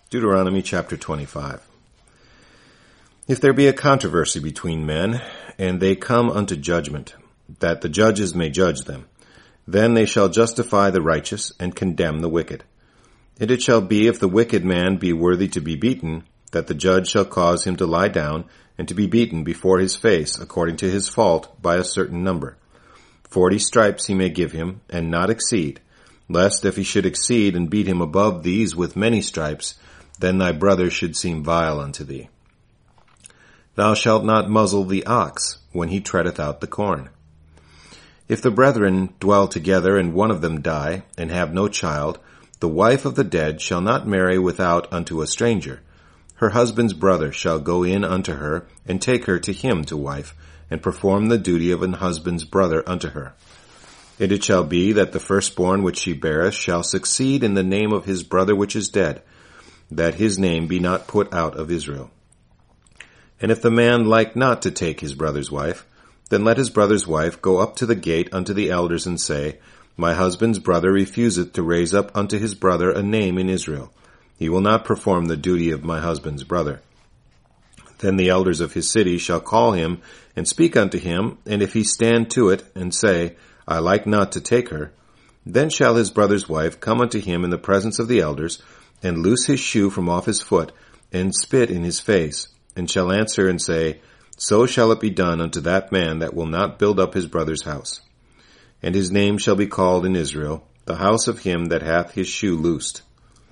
Deuteronomy chapter 25. If there be a controversy between men, and they come unto judgment, that the judges may judge them, then they shall justify the righteous, and condemn the wicked. And it shall be, if the wicked man be worthy to be beaten, that the judge shall cause him to lie down, and to be beaten before his face, according to his fault, by a certain number. 40 stripes he may give him, and not exceed, lest if he should exceed and beat him above these with many stripes, then thy brother should seem vile unto thee. Thou shalt not muzzle the ox when he treadeth out the corn. If the brethren dwell together, and one of them die, and have no child, the wife of the dead shall not marry without unto a stranger. Her husband's brother shall go in unto her, and take her to him to wife, and perform the duty of an husband's brother unto her. And it shall be that the firstborn which she beareth shall succeed in the name of his brother which is dead, that his name be not put out of Israel. And if the man like not to take his brother's wife, then let his brother's wife go up to the gate unto the elders, and say, My husband's brother refuseth to raise up unto his brother a name in Israel. He will not perform the duty of my husband's brother. Then the elders of his city shall call him, and speak unto him, and if he stand to it, and say, I like not to take her, then shall his brother's wife come unto him in the presence of the elders, and loose his shoe from off his foot, and spit in his face, and shall answer and say, So shall it be done unto that man that will not build up his brother's house. And his name shall be called in Israel, the house of him that hath his shoe loosed.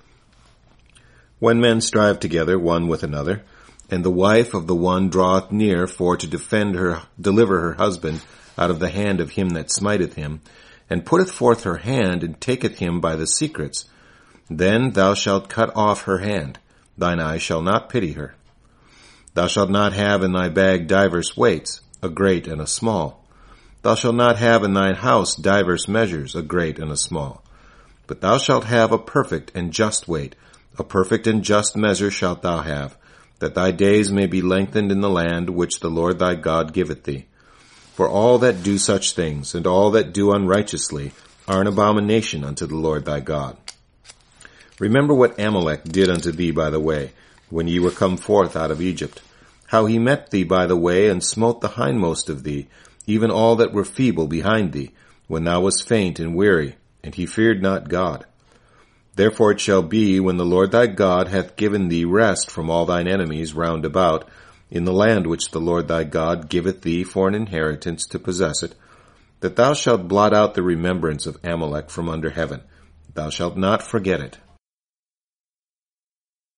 When men strive together one with another, and the wife of the one draweth near for to deliver her husband out of the hand of him that smiteth him, and putteth forth her hand, and taketh him by the secrets, then thou shalt cut off her hand, thine eye shall not pity her. Thou shalt not have in thy bag divers weights, a great and a small. Thou shalt not have in thine house divers measures, a great and a small. But thou shalt have a perfect and just weight, a perfect and just measure shalt thou have, that thy days may be lengthened in the land which the Lord thy God giveth thee. For all that do such things, and all that do unrighteously, are an abomination unto the Lord thy God. Remember what Amalek did unto thee by the way, when ye were come forth out of Egypt, how he met thee by the way, and smote the hindmost of thee, even all that were feeble behind thee, when thou wast faint and weary, and he feared not God. Therefore it shall be, when the Lord thy God hath given thee rest from all thine enemies round about, in the land which the Lord thy God giveth thee for an inheritance to possess it, that thou shalt blot out the remembrance of Amalek from under heaven. Thou shalt not forget it.